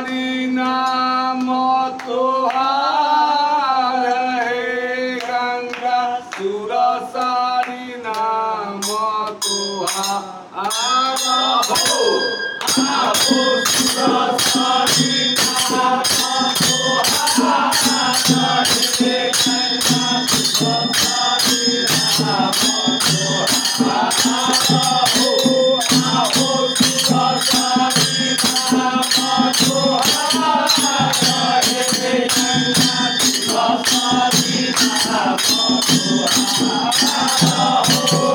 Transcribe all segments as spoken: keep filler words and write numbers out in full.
सारी नाम तुहार है गंगा सुर सारी नाम तुहार हो आहो सुर सारी नाम तुहार है गंगा सुर सारी नाम तुहार हो आहो सुर सारी नाम तुहार है गंगा सुर सारी नाम तुहार हो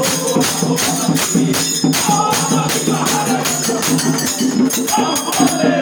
Oh,